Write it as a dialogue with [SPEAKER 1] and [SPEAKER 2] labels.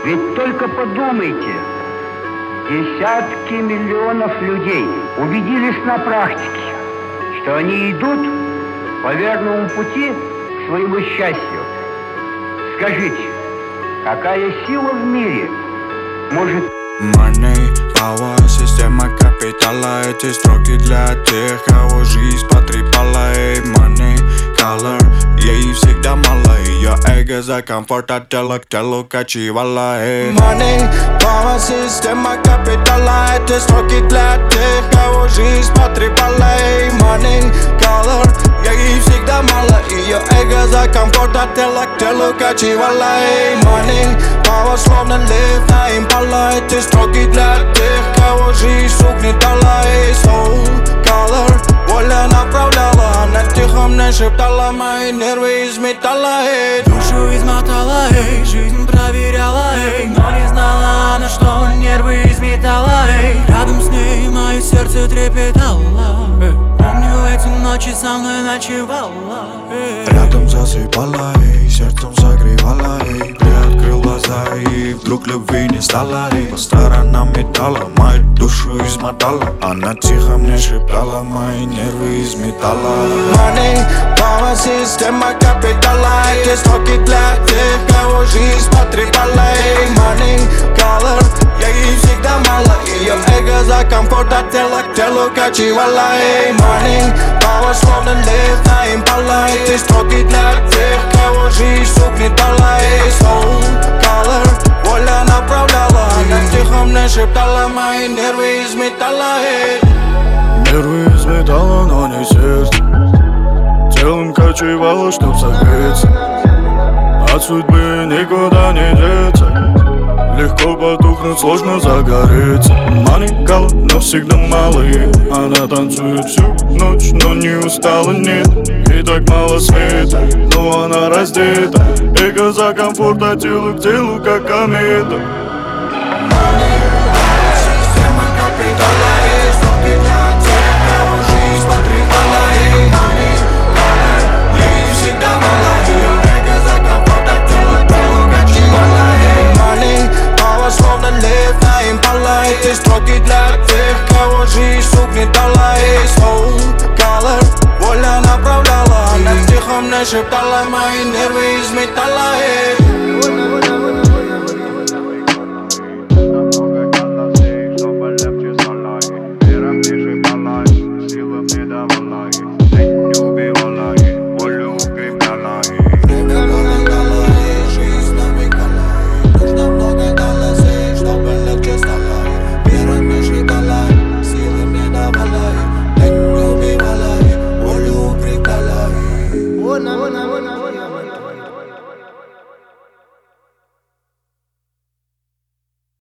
[SPEAKER 1] Ведь только подумайте, десятки миллионов людей убедились на практике, что они идут по верному пути к своему счастью. Скажите, какая сила в мире может...
[SPEAKER 2] Money, power, система капитала. Эти строки для тех, кого жизнь потрепала. Money, color, ей всегда мало. Ее эго за комфорт от тела к телу кочевала. Money, power, система капитала. Эти строки для тех, кого жизнь потрепала. Money, color, ей всегда мало. Ее эго за комфорт от тела к телу кочевала. Money, power, словно лев на импала. Эти строки для тех, кого жизнь угнетала. Soul, color, воля направляла. Она тихо мне шептала, мои нервы из металла.
[SPEAKER 3] Душу измотала, жизнь проверяла, но не знала она, что нервы из металла. Рядом с ней мое сердце трепетало. Помню, эти ночи со мной ночевала.
[SPEAKER 2] Рядом засыпала, сердцем согревала. Приоткрыл глаза и вдруг любви не стало. По сторонам металла, мою душу измотала. Она тихо мне шептала, мои нервы из металла. Money, power, система капитала. Эти строки для тех, кого жизнь потрепала. Money, color, ей всегда мало. Ее эго за комфорт от тела к телу кочевала. Money, power, словно лев на импала. Эти строки для тех, кого жизнь угнетала. Soul, color, воля направляла. Она тихо мне шептала, мои нервы из металла.
[SPEAKER 4] Нервы из металла, но не сердце. Телом кочевало, чтоб согреться. От судьбы никуда не деться. Легко потухнуть, сложно загореться. Money, color, но всегда малые. Она танцует всю ночь, но не устала, нет. И так мало света, но она раздета. Эго за комфорт от тела к телу, как комета.
[SPEAKER 2] Словно лев на импала. Эти строки для тех, кого жизнь угнетала. Soul, color, воля направляла. Она тихо мне шептала, мои нервы из металла.